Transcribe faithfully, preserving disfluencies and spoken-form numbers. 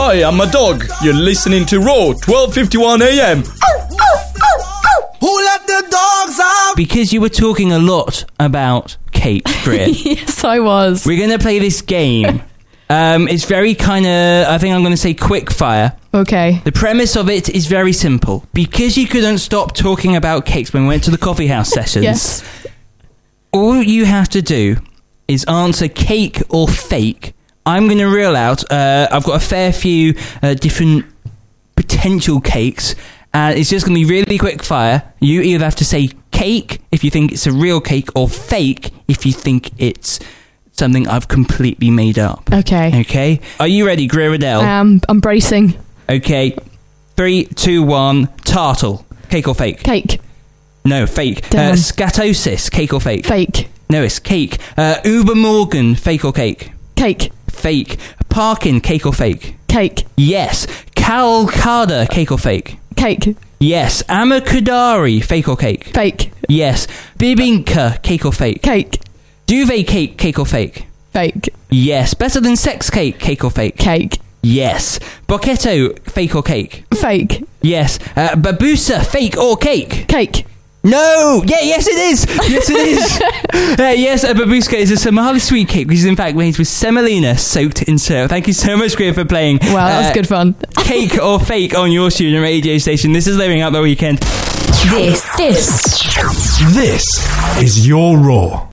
Hi, I'm a dog. You're listening to Raw, twelve fifty-one a.m. Who let the dogs out? Because you were talking a lot about cakes, Greer. Yes, I was. We're going to play this game. Um, it's very kind of, I think I'm going to say quick fire. Okay. The premise of it is very simple. Because you couldn't stop talking about cakes when we went to the coffee house sessions, Yes. all you have to do is answer cake or fake. I'm going to reel out, uh, I've got a fair few uh, different potential cakes, and it's just going to be really quick fire. You either have to say cake if you think it's a real cake, or fake if you think it's something I've completely made up. Okay. Okay? Are you ready, Greer Adele? Um, I'm bracing. Okay. Three, two, one. Tartle. Cake or fake? Cake. No, fake. Uh, Damn. scatosis. Cake or fake? Fake. No, it's cake. Uh, Uber Morgan. Fake or cake? Cake. Fake. Parkin. Cake or fake? Cake. Yes. Calcada. Cake or fake? Cake. Yes. Amakudari. Fake or cake? Fake. Yes. Bibinka. Cake or fake? Cake. Duvet cake. Cake or fake? Fake. Yes. Better than sex cake. Cake or fake? Cake. Yes. Bocchetto. Fake or cake? Fake. Yes. Uh, babusa. Fake or cake? Cake. No! Yeah, yes it is! Yes it is! uh, yes, a babushka is a Somali sweet cake, which is in fact made with semolina soaked in syrup. Thank you so much, Greer, for playing. Wow, that was uh, good fun. Cake or fake on your student radio station. This is Living Up the Weekend. This, this, This is your Raw.